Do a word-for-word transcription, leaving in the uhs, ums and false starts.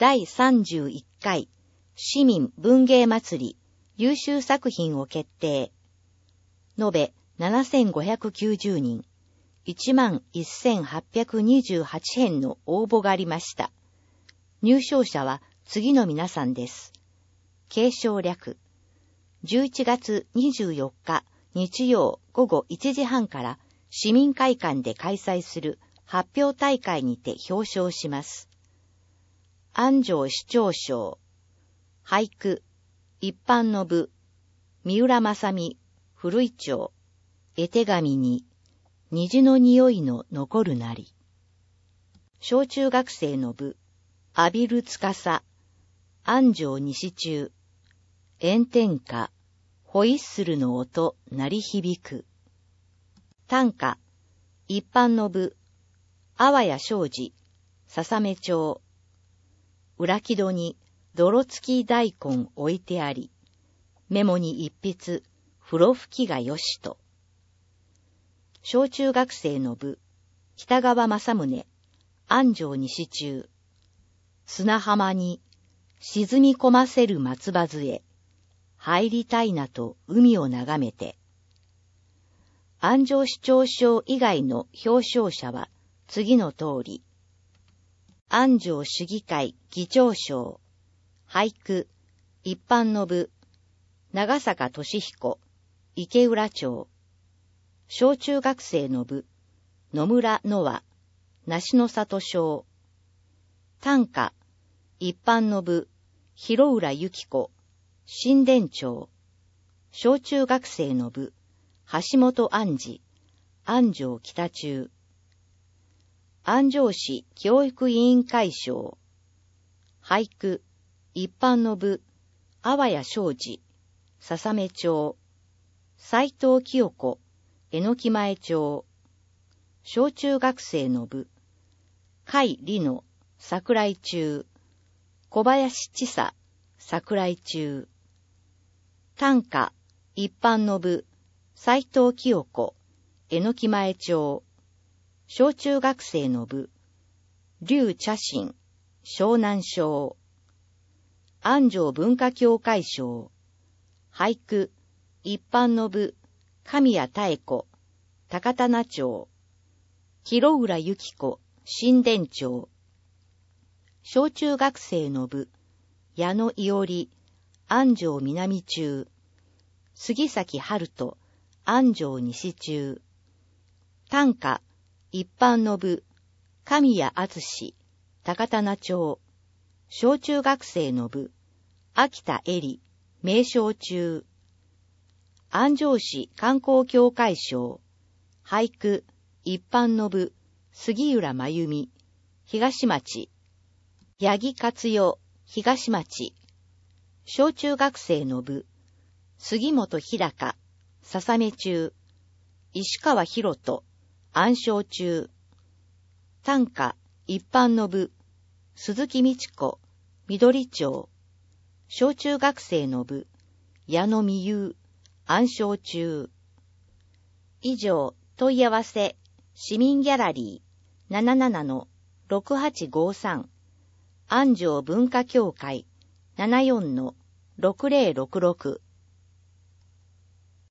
だいさんじゅういっかい市民文芸祭り優秀作品を決定。延べななせんごひゃくきゅうじゅうにん、いちまんせんはっぴゃくにじゅうはちへんの応募がありました。入賞者は次の皆さんです。継承略。じゅういちがつにじゅうよっか日曜ごごいちじはんから市民会館で開催する発表大会にて表彰します。安城市長賞。俳句。一般の部。三浦正美、古井町。絵手紙に。虹の匂いの残るなり。小中学生の部。浴びる司。安城西中。炎天下。ホイッスルの音鳴り響く。短歌。一般の部。阿波谷昌司。笹目町。裏木戸に泥付き大根置いてあり、メモに一筆、風呂吹きがよしと。小中学生の部。北川正宗。安城西中。砂浜に沈み込ませる松葉杖。入りたいなと海を眺めて。安城市長賞以外の表彰者は次の通り。安城市議会議長賞。俳句。一般の部。長坂俊彦。池浦町。小中学生の部。野村の和。梨の里賞。短歌。一般の部。広浦由紀子。新田町。小中学生の部。橋本安治。安城北中。安城市教育委員会賞。俳句。一般の部。阿波谷昌司。笹目町。斉藤清子。榎木前町。小中学生の部。甲斐里乃。桜井中。小林千佐。桜井中。短歌。一般の部。斉藤清子。榎木前町。小中学生の部。劉茶心。湘南省。安城文化協会賞。俳句。一般の部。神谷妙子。高棚町。広浦由紀子。新田町。小中学生の部。矢野伊織。安城南中。杉崎春人。安城西中。短歌。一般の部。神谷敦。高棚町。小中学生の部。秋田恵里。名称中。安城市観光協会賞。俳句。一般の部。杉浦真由美。東町。八木勝代。東町。小中学生の部。杉本日高。笹目中。石川博人。安昌中。短歌。一般の部。鈴木美智子。緑町。小中学生の部。矢野美優。安昌中。以上、問い合わせ、市民ギャラリー ななななのろくはちごさん 安城文化協会 ななよんのろくぜろろくろく